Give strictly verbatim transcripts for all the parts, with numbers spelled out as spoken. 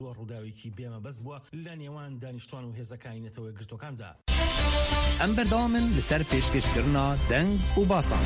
ڕووداوێکی بێمەبەست بووە لە نێوان دانیشتوان و هێزەکانی نەتەوەی گرتوەکاندا. ئەم بەردەوامن لەسەر پێشکەشکردنا دەنگ و باسان.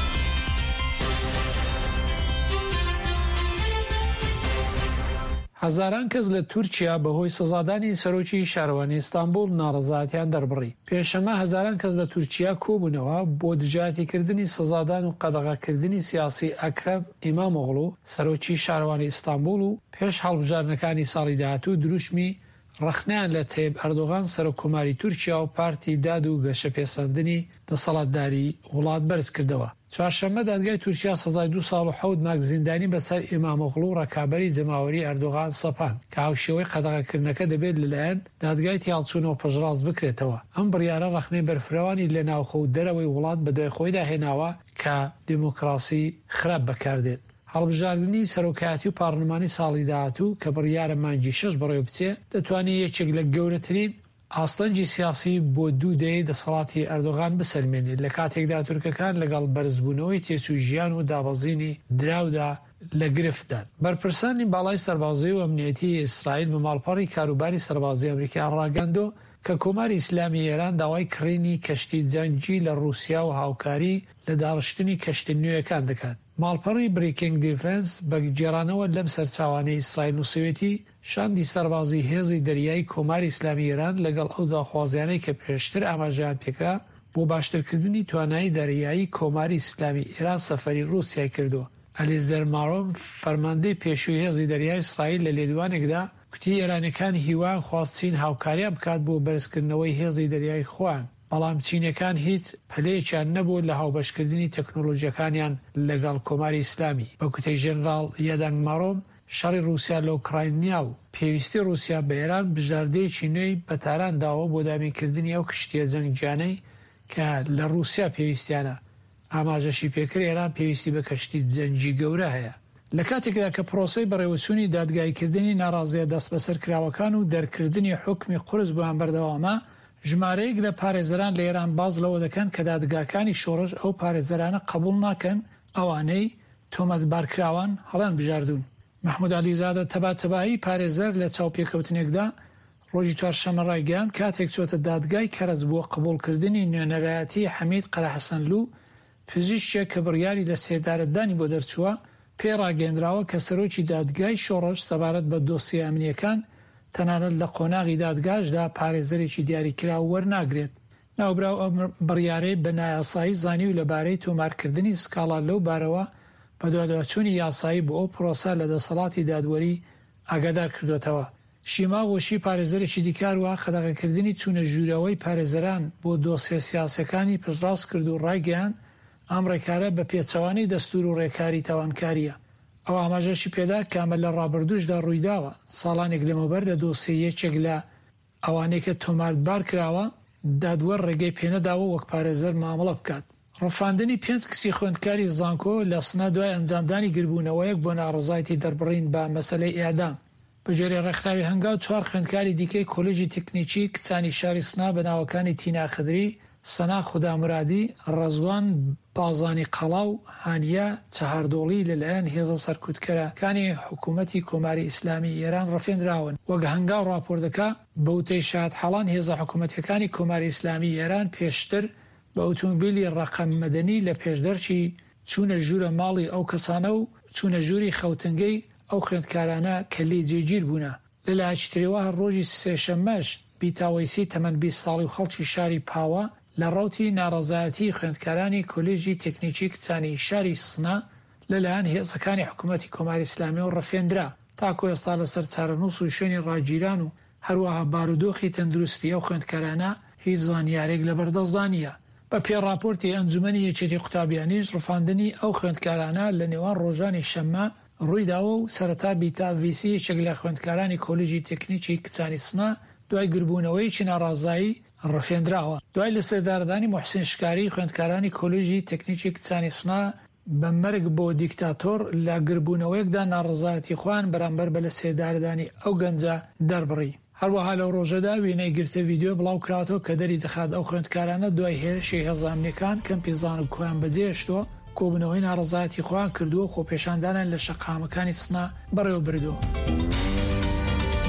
هەزاران کەس لە تورکیا بەهۆی سزادانی سەرۆکی شارەوانی ئیستانبول ناڕەزایەتیان دەربڕی. پێشەمە هەزاران کەس لە تورکیا کۆبوونەوە بۆ دژایەتیکردنی سزادان و قەدەغەکردنی سیاسی ئەکرەم ئیمامۆغڵو سەرۆکی شارەوانی ئیستانبول و پێش هەڵبژارنەکانی ساڵی داهاتوو دروشمی ڕخنیان لە تەیب ئەردۆغان سەرۆکۆماری تورکیا و پارتی داد و گەشەپێسەندنی دەسەڵاتداری وڵات بەرز کردەوە. چوارشەممە دادگای تورکیا سەزای دو ساڵ و حەوت مانگ زیندانی بەسەر ئیمامۆغڵو و ڕەکابەری جەماوەری ئەردۆغان سەپان کە هاوشێوەی قەدەغەکردنەکە دەبێت لەلایەن دادگای تیاڵچوونەوە پەژڕاست بکرێتەوە. ئەم بڕیارە ڕەخنەی بەرفراوانی لە ناوخە و دەرەوەی وڵات بەدوای خۆیدا هێناوە کە دیموکراسی خراپ بەکاردێت. هەڵبژاردننی سەرۆکایەتی و پارلمانی ساڵی داهاتوو کە بڕیارە مانگی شەش بەڕێوە بچێ دەتوانێت یەکێک لە گەورەترین ئاستەنجی سیاسی بۆ دوو دەی دەسەڵاتی ئەردۆغان بسەلمێنێت لە کاتێکدا تورکەکان لەگەڵ بەرزبوونەوەی تێچووژیان و دابەزینی دراودا لە گرفتدان. بەرپرسانی باڵای سەربازی و ئەمنیەتی ئیسرائیل بە ماڵپەڕی کاروباری سەربازی ئەمریکا ڕاگەاندۆ کە کۆماری ئیسلامی ئێران داوای کڕینی کەشتی جەنگی لە رووسیا و هاوکاری لە داڕشتنی کەشتی نوێیەکان دەکات. ماڵپەڕی بریکینگ دیفنس بە گێڕانەوە لەم سەرچاوانەی ئیسرائیل و سوێتی شاندی سەربازی هێزی دەریایی کۆماری ئیسلامی ئێران لەگەڵ ئەو داخوازیانەی کە پێشتر ئاماژەیان پێکرا بۆ باشترکردنی توانایی دەریایی کۆماری ئیسلامی ئێران سەفەری رووسیای کردووە. ئەلیزەر مارۆم فەرماندەی پێشووی هێزی دەریای ئیسرائیل لە لێدوانێکدا کوتی ئێرانیەکان هیوان خواستچین هاوکاریان بکات بۆ بەرزکردنەوەی هێزی دەریای خۆیان. بەڵام چینەکان هیچ پلەیەکیان نەبوو لە هاوبەشکردنی تەکنۆلۆژیەکانیان لەگەڵ کۆماری ئیسلامی. بە کوتەی ژێنراڵ یەدەنگ مارۆم شەڕی رووسیا لە ئوکراینیا و پێویستی رووسیا بە ئێران بژاردەیەکی نوێی بەتاران داوە بۆ دامینکردنی ئەو کشتیە جەنگجانەی کە لە رووسیا پێویستیانە. ئاماژەشی پێکرد ئێران پێویستی بە کەشتی جەنگی گەورە هەیە. لە کاتێکدا کە پرۆسەی بەڕێوەچوونی دادگایکردنی ناڕازیە دەست بەسەرکراوەکان و دەرکردنی حکمی قورس بۆیان بەردەوامە ژمارەیەک لە پارێزەران لە ئێران باز لەوە دەکەن کە دادگاکانی شۆڕش ئەو پارێزەرانە قبول ناکەن ئەوانەی تۆمەتبارکراوان هەڵیان بژاردوون. محمود علیزادە تەباتەبایی پارێزەر لە چاوپێکەوتنێکدا ڕۆژی چوارشەممە ڕایگەیاند کاتێک چۆتە دادگای کەرەج بۆ قبولکردنی نوێنەرایەتی حەمید قەرەحەسەنلوو پزیشکێک کە بڕیاری لە سێدارەتدانی بۆ دەرچووە پێ ڕاگەیاندراوە کە سەرۆکی دادگای شۆڕش سەبارەت بە دۆسیە ئەمنیەکان تەنانەت لە قۆناغی دادگاشدا پارێزەرێکی دیاریکراوە وەرناگرێت. ناوبراو ئەم بڕیارەی بە نایاسایی زانی و لەبارەی تۆمارکردنی سکاڵا لەو بارەوە بە دواداچوونی یاسایی بۆ ئەو پرۆسە لە دەسەڵاتی دادوەری ئاگادار کردوێتەوە. شیما غۆشی پارێزەرێکی دیکاروە خەدەغەکردنی چوونە ژوورەوەی پارێزەران بۆ دۆسیە سیاسەکانی پشتڕاست کرد و ڕایگەیاند ئەم ڕێکارە بە پێچەوانی دەستور و ڕێکاری تاوانکاریە. ئەو ئاماژەشی پێدا کامە لە ڕابردوشدا ڕوویداوە ساڵانێک لەمەوبەر لە دۆسیەیەکێک لە ئەوانەی کە تۆماربار کراوە دادوەر ڕێگەی پێنەداوە وەک پارێزەر مامەڵە بکات. ڕفاندنی پێنج کسی خوێندکاری زانکۆ لە سنە دوای ئەنجامدانی گربوونەوەیەک بۆ ناڕزایەتی دەربڕین بە مەسەلەی ئێعدام. بەجێرێ ڕێکخراوی هەنگاو چوار خوێندکاری دیکەی کۆلێژی تکنیکی کچانی شاری سنا بە ناوەکانی تینا خدری، سەنا خودامرادی، ڕەزوان بازانی قەڵاو، هانیە چەهاردۆڵی لەلایەن هێزە سەرکوتکەرەکانی حکوومەتی کۆماری ئیسلامی ئێران ڕفێنراون. وەک هەنگاو ڕاپۆر دەکا بە وتەی شاد حەڵان هێزە حکوومەتیەکانی کۆماری ئیسلامی ئێران پێشتر بە ئۆتۆمبیلی ڕەقەم مەدەنی لە پێشدەرچی چوونە ژوورە ماڵی ئەو کەسانە و چوونە ژووری خەوتنگەی ئەو خوێندکارانە کە لێ جێگیر بوونە. لەلایەکی ترەوە ڕۆژی سێشەممەش بیتاوەیسی تەمەن بیست ساڵی و خەڵکی شاری پاوە لە ڕەوتی ناڕەزایەتی خوێندکارانی کۆلێژی تکنیکی کچانی شاری سنا لەلایەن هێزەکانی حکوومەتی کۆماری ئیسلامی و ڕەفێندرا. تاکو ئێستا لەسەر چارەنووس و شوێنی ڕاگیران و هەروەها بارودۆخی تەندروستی ئەو خوێندکارانە هیچ زانیارێک لەبەردەستدانە. بە پێڕاپۆرتی ئەنجومەنی یەکێتی قوتابیانیش ڕفاندنی ئەو خوێندکارانە لە نێوان ڕۆژانی شەممە ڕوویداوە و سەرەتا بیتاڤیسی یەکێک لە خوێندکارانی کۆلێژی تکنیکی کچانی سنا دوای گربوونەوەیکی ناڕازایی ڕفێنراوە. دوای لە سێدارەدانی موحسین شکاری خوێندکارانی کۆلێژی تکنیکی کچانی سنا بە مەرگ بۆ دیکتاتۆر لە گربوونەوەیەکدا ناڕزایەتی خوان بەرامبەر بە لە سێدارەدانی ئەو گەنجە دەربڕی. هەروەها لەو ڕۆژەدا وێنەی گرتە ڤیدیۆ بڵاو کراتەوە کە دەری دەخات ئەو خوێندکارانە دوای هێرشی هێزانەکان کەمپیزان و کۆیان بەجێهێشتووە کۆبوونەوەی ناڕزایەتی خۆیان کردووە خۆپێشاندانیان لە شەقامەکانی سنا بەڕێوە بردووە.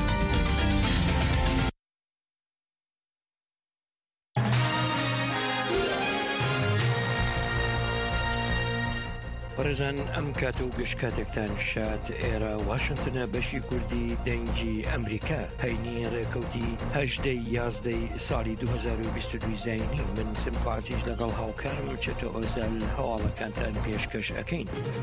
ڕێزان ئەم کاتە و گەشت کاتێکتان شات ئێرە واشنگتنە بەشی کوردی دەنگی ئەمریکا هەینی ڕێکەوتی هەژدەی یازدەی ساڵی دوو هەزار و بیست و دوو زاینی من سمپازیز لەگەڵ هاوکارم و چێتە ئۆزال هەواڵەکانتان پێشکەش ئەەکەین.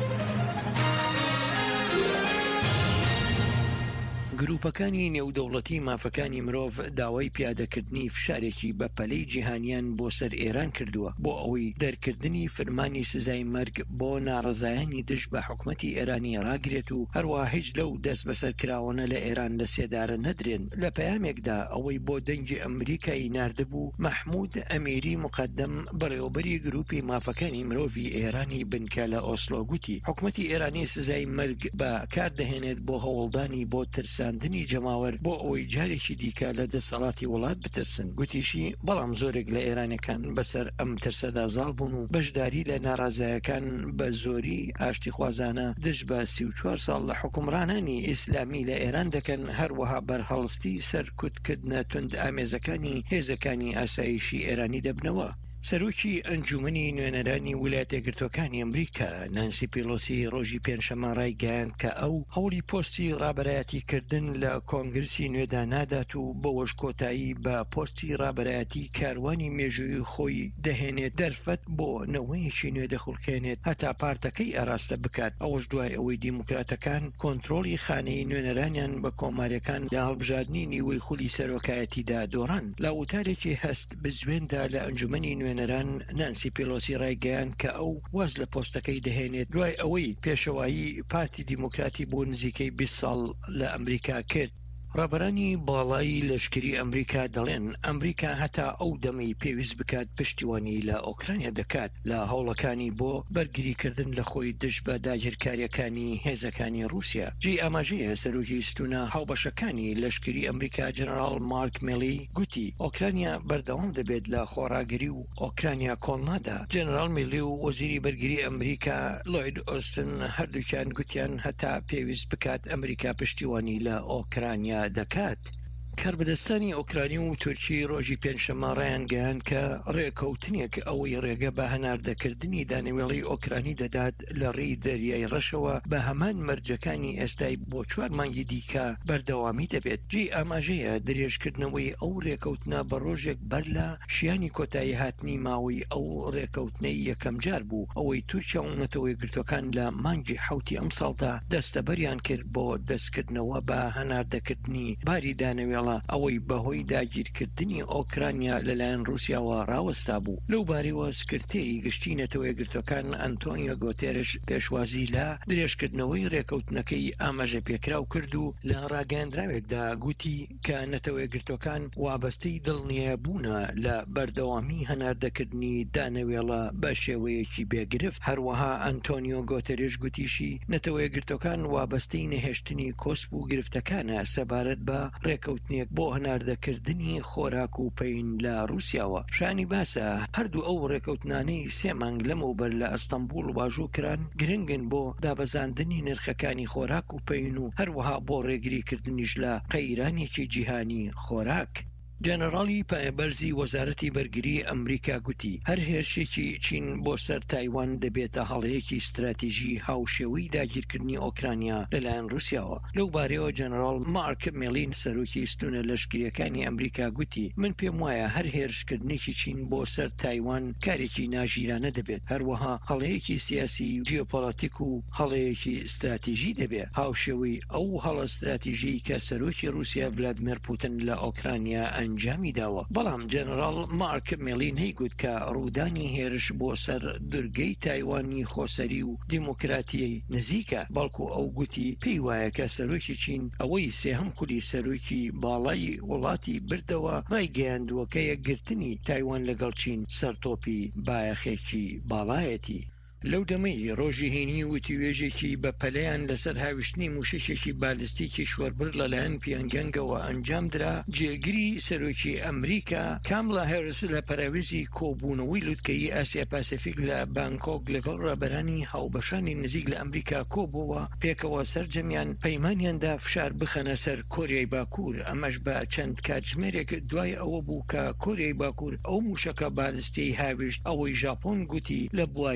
گروپەکانی نێودەوڵەتی مافەکانی مرۆڤ داوای پیادەکردنی فشارێکی بە پەلەی جیهانیان بۆ سەر ئێران کردووە بۆ ئەوەی دەرکردنی فەرمانی سزای مەرگ بۆ ناڕەزایانی دژ بە حکومەتی ئێرانی ڕاگرێت و هەروە هیچ لەو دەست بەسەر کراوەنە لە ئێران لە سێدارە نەدرێن. لە پەیامێکدا ئەوەی بۆ دەنگی ئەمریکایی ناردبوو مەحموود ئەمیری مقدم بەڕێوەبەری گروپی مافەکانی مرۆڤی ئێرانی بنکە لە ئۆسلۆ گوتی حکومەتی ئێرانی سزای مەرگ بە کار دەهێنێت بۆ هەوڵدانی بۆ ترساندنی جەماوەر بۆ ئەوەی جارێکی دیکە لە دەسەڵاتی وڵات بترسن. گوتیشی بەڵام زۆرێک لە ئێرانەکان بەسەر ئەم ترسەدا زاڵ بوون و بەشداری لە ناڕازایەکان بە زۆری ئاشتی خوازانە دژ بە سی و چوار ساڵ لە حکومڕانانی ئیسلامی لە ئێران دەکەن، هەروەها بەرهەڵستی سەرکوتکردنە تند ئامێزەکانی هێزەکانی ئاسایشی ئێرانی دەبنەوە. سەرۆکی ئەنجومەنی نوێنەرانی ویلایەتە یەکگرتووەکانی ئەمریکا نانسی پیلۆسی ڕۆژی پێنجشەممە ڕایگەیاند کە ئەو هەوڵی پۆستی ڕابەرایەتیکردن لە کۆنگرسی نوێدا نادات و بەوەش کۆتایی بە پۆستی ڕابەرایەتی کاروانی مێژووی خۆی دەهێنێت دەرفەت بۆ نەوەیەکی نوێ دەخولکێنێت هەتا پارتەکەی ئاراستە بکات. ئەوەش دوای ئەوەی دیموکراتەکان کۆنتڕۆلی خانەی نوێنەرانیان بە کۆمارەکان لە هەڵبژاردننی نیوەی خولی سەرۆکایەتیدا دۆڕان. لە وتارێکی هەست بزوێندا لە ئەنجومەنی نوێنەران نانسی پیلۆسی ڕایگەیاند کە ئەو واز لە پۆستەکەی دەهێنێت دوای ئەوەی پێشەوایی پارتی دیموکراتی بۆ نزیکەی بیست ساڵ لە ئەمریکا کرد. ڕابەرانی باڵایی لەشکری ئەمریکا دەڵێن ئەمریکا هەتا ئەو دەمەی پێویست بکات پشتیوانی لە ئۆکرانیا دەکات لە هەوڵەکانی بۆ بەرگریکردن لە خۆی دژ بە داگیرکاریەکانی هێزەکانی رووسیا. جێ ئاماژەیە سەرۆکی ستونە هاوبەشەکانی لەشکری ئەمریکا جەنەرال مارک میلی گوتی ئۆکرانیا بەردەوام دەبێت لە خۆراگری و ئۆکرانیا کۆڵنادا. جەنەرال میلی و وەزیری بەرگری ئەمریکا لۆید ئۆستن هەردووکیان گوتیان هەتا پێویست بکات ئەمریکا پشتیوانی لە ئۆکرانیا دەکات. کاربدەستانی ئۆکرانی و تورکی ڕۆژی پێنجشەممە ڕایان گەیاند کە ڕێکەوتنێک ئەوەی ڕێگە بە هەناردەکردنی دانەوێڵی ئۆکرانی دەدات لە ڕێی دەریای ڕەشەوە بە هەمان مەرجەکانی ئێستای بۆ چوار مانگی دیکە بەردەوامی دەبێت. جێ ئاماژەیە درێژکردنەوەی ئەو ڕێکەوتنە بە ڕۆژێک بەر لە شیانی کۆتایی هاتنی ماوەی ئەو ڕێکەوتنەی یەکەم جار بوو ئەوەی تورکیا و نەتەوە یەکگرتووەکان لە مانگی حوتی ئەم ساڵدا دەستەبەریان کرد بۆ دەستکردنەوە بە هەناردەکردنی باری دانەوێڵ ئەوەی بەهۆی داگیرکردنی ئۆکرانیا لەلایەن رووسیاوە ڕاوەستا بوو. لەو بارەوە سکرتێری گشتی نەتەوە یەکگرتووەکان ئەنتۆنیۆ گۆتێرش پێشوازی لە درێژکردنەوەی ڕێکەوتنەکەی ئاماژە پێکراو کرد و لە ڕاگەاندراوێکدا گوتی کە نەتەوە یەکگرتووەکان وابەستەی دڵنیابوونە لە بەردەوامی هەناردەکردنی دانەوێڵە بە شێوەیەکی بێگرفت. هەروەها ئەنتۆنیۆ گۆتێرش گوتیشی نەتەوە یەکگرتووەکان وابەستەی نەهێشتنی کۆسپ و گرفتەکانە سەبارەت بە ڕێکەوتنی بۆ هەناردەکردنی خۆراک و پەین لە رووسیاوە. شانی باسە هەردوو ئەو ڕێکەوتنانەی سێ مانگ لەمەوبەر لە ئەستەمبول واژوو کران گرنگن بۆ دابەزاندنی نرخەکانی خۆراک و پەین و هەروەها بۆ ڕێگریکردنیش لە قەیرانێکی جیهانی خۆراک. جەنەڕاڵی پایەبەرزی وەزارەتی بەرگری ئەمریکا گوتی هەر هێرشێکی چین بۆ سەر تایوان دەبێتە هەڵەیەکی استراتیژی هاوشێوەی داگیرکردنی ئۆکرانیا لەلایەن رووسیاوە. لەو بارەوە جەنەڕاڵ مارک میلین سەرۆکی ستونە لەشکریەکانی ئەمریکا گوتی من پێم وایە هەر هێرشکردنێکی چین بۆ سەر تایوان کارێکی ناژیرانە دەبێت، هەروەها هەڵەیەکی سیاسی جیۆپۆلیتیک و هەڵەیەکی استراتیژی دەبێت هاوشێوەی ئەو هەڵە استراتیژی کە سەرۆکی رووسیا ڤلادیمیر پوتین لە ئۆکرانیا ئەنجامی داوە. بەڵام جەنەڕاڵ مارک میلین هەیگوت کە ڕوودانی هێرش بۆ سەر دورگەی تایوانی خۆسەری و دیموکراتیەی نزیکە، بەڵکو ئەو گوتی پێی وایە کە سەرۆکی چین ئەوەی سێهەم خولی سەرۆکی باڵای وڵاتی بردەوە ڕایگەیاندووە کە یەکگرتنی تایوان لەگەڵ چین سەرتۆپی بایەخێکی باڵایەتی. لەو دەمەی ڕۆژی هینی وتیوێژێکی بە پەلەیان لەسەر هاویشتنی موشکێکی بالستیکی شوەربر لەلایەن پیۆنگیانگەوە ئەنجام درا. جێگیری سەرۆکی ئەمریکا کاملا هێرس لە پەراویزی کۆبوونەوەی لووتکەی ئاسیا پاسیفیک لە بانکۆک لەگەڵ ڕابەرانی هاوبەشانی نزیک لە ئەمریکا کۆبووە پێکەوە سەرجەمیان پەیمانیاندا فشار بخەنە سەر کۆریای باکوور. ئەمەش بە چەند کاتژمێرێک دوای ئەوە بوو کە کۆریای باکوور ئەو موشکە بالستی هاویشت ئەوەی ژاپۆن گوتی لە بواری ئاوەکە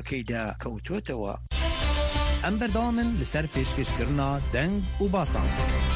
ناوەکەیدا کەوتۆتەوە. ئەم بەردەوامن لەسەر پێشکەشکردنا دەنگ و باسان.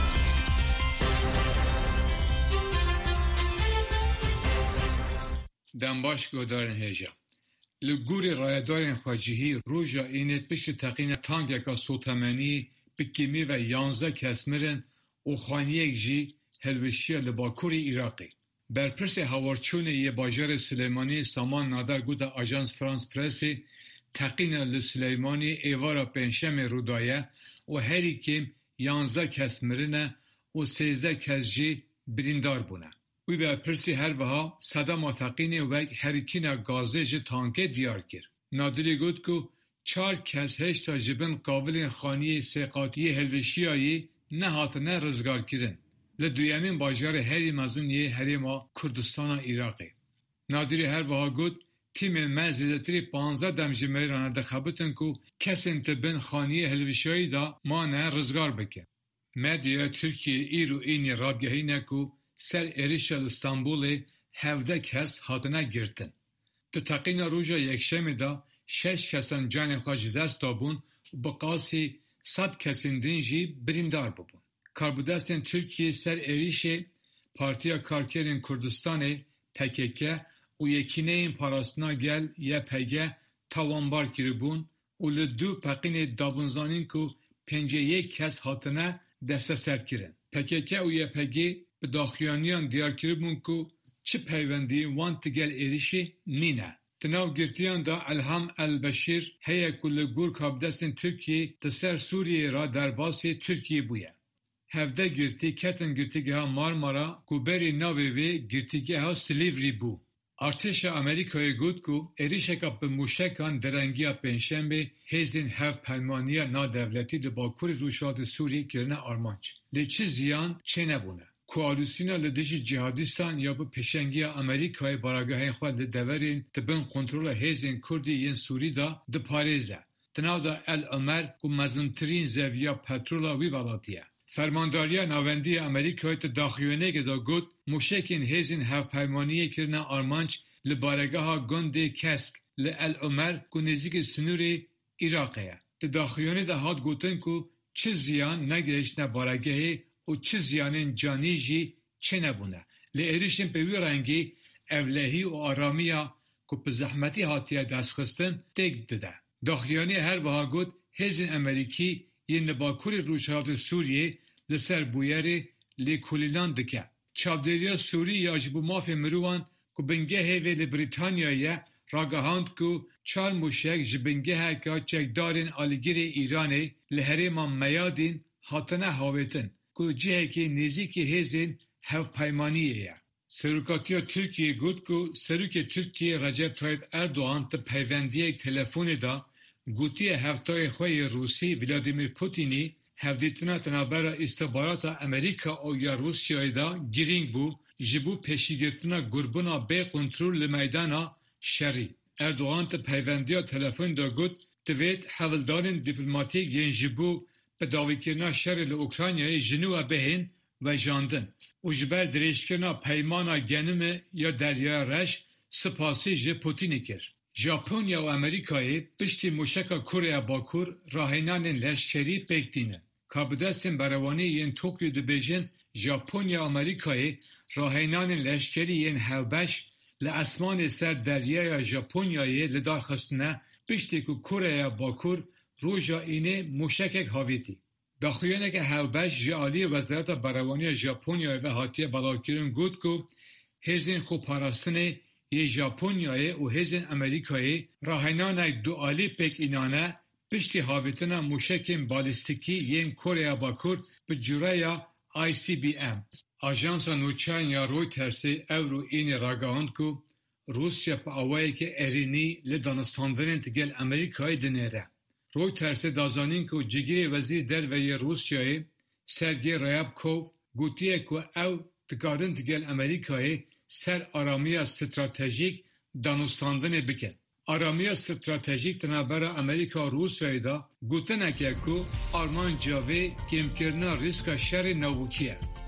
دەمباش گۆدارن هێژە. li gorî rayedarên xwecihî roja ênê piştî teqîna tankeka sotemenî bi kêmî ve yanzdeh kes mirin û xaniyek jî helweşiya li Bakurê Iraqê. Berpirsê hawarçûnê yê bajarê Silêmaniyê Saman Nader gote Ajans France Pressê teqîna li Silêmaniyê êvara pênşemê rûdaye û herî kêm yanzdeh kes mirin e û sêzdeh kes jî birîndar bûne. Wî berpirsî her wiha sedema teqînê wek herîkîna gazê ji tankê diyar kir. Nadirî got ku çar kes heşta ji bin qavilên xaniyê sêqatiyê helweşiyayê nehatine rizgarkirin li duyemîn bajarê herî mezin yê Herêma Kurdistana Iraqê. Nadirî her wiha got tîmên me zêdetirî panzdeh dem ji mêran dixebitin ku kesên dibin xaniyê helweşiyayê da mane rizgar bikin. Medyaya Tirkiye îr û ênî radgehîne ku ser êrişa li Stenbolê hevdeh kes hatine girtin. Di teqîna roja yekşemê da şeş kesan canên xwe ji dest dabûn û bi qasî sed kesên din jî birîndar bibûn. Karbidestên Tirkiye ser êrişê Partiya Karkerên Kurdistanê P K K û Yekîneyên Parastina Gel Y P G tawanbar kiribûn û li du peqînê dabûnzanîn ku pêncî yek kes hatine desteserkirin. P K K û Y P G bi daxuyaniyan diyar kiribûn ku çi peywendiyê wan ti gel êrişê nîne. Di nav girtiyan da Elham el-Beşîr heye ku li gor kabdestên Tirkiyê di ser Sûriyê ra derbasê Tirkiyê bûye. Hevdeh girtî ketin girtîgeha Marmara ku berê navê wê girtîgeha Silivri bû. Artêşa Amerîkayê got ku êrişeka bi mûşekan derengiya pênşembê hêzên hevpeymaniya nadewletî li Bakurê Rûşatê Sûriyê kirine armanc. Lê çi ziyan çê nebûne. Koalîsyona li dijî cihadîstan ya bi pêşengiya Amerîkayê baragehên xwe li deverên dibin kontrola hêzên Kurdî yên Sûrî da diparêze. Di nav da El Ömer ku mezintirîn zeviya petrola wî welatî ye. Fermandariya Navendiya Amerîkayê di daxuyanekê da got mûşekên hêzên hevpeymaniyê kirine armanc li baregeha gundê Kesk li El Ömer ku nêzîkî sinûrê Iraqê ye. Di daxuyanê de hat gotin ku çi ziyan negihiştine baregehê û çi ziyanên canî jî çê nebûne. Li êrişên pe wî rengî evlehî û aramiya ku bi zehmetî hatiye destxistin têk dide. Daxuyanê her wiha got hêzên Amerîkî yên li Bakurê Rûşatê Sûriyê li ser bûyerê lêkolînan dike. Çavdêriya Sûrî ya ji bo mafê mirovan ku bingehê wê li Brîtanyayê ragihand ku çar mûşek ji bingeheka çekdarên alîgirê Îranê li herêma Meyadîn hatine hawêtin ku cihekê nêzîkî hêzên hevpeymaniyê ye. Serokatiya Tirkiye got ku Serokê Tirkiye Recep Tayyip Erdoğan di peywendiyek telefonê da gotiye heftayê xwe yê Rûsî Vladimir Putinî hevdîtina tenabera îstihbarata Amerîka û ya Rûsyayê da girîng bû ji bo pêşîgirtina gurbuna bê kontrol li meydana şerî. Erdoğan di peyvendiya telefonê da got divêt hevildarên dîplomatîk yên ji bo bi dawîkirina şerê li Ukraynayê ji nû ve bihên vejandin û ji ber dirêjkirina peymana genimê ya Deryaya Reş spasî ji Putinê kir. Japonya û Amerîkayê piştî mûşeka Koreya Bakur rahênanên leşkerî pêk dînin. Kabidestên berewanî yên Tokyo dibêjin Japonya û Amerîkayê rahênanên leşkerî yên hevbeş li esmanê ser deryaya Japonyayê li darxistine piştî ku Koreya Bakur roja ênê mûşekek havêtî. Daxuyaneke hevbeş ji aliyê Wezareta Berewaniya Japonyayê ve hatiye belavkirin got ku hêzên xweparastinê yê Japonyayê û hêzên Amerîkayê rahênanek dualî pêk înane piştî havêtina mûşekên balîstikî yên Koreya Bakur bi cûreya I C B M. Ajansa nûçeyên ya Reutersê ew û ênê ragihand ku Rusya bi awayekî erênî li danistandinên tigel Amerîkayê dinêre. Reutersê dazanîn ku cigirê Wezîrê Derveyê Rusyayê Sergey Ryabkov gotiye ku ew dikarin tigel Amerîkayê ser aramiya stratejîk danûstandinê bikin. Aramiya stratejîk di navbera Amerîka û Rûsyayê da gotineke ku armanca wê kêmkirina rîska şerê navûkî ye.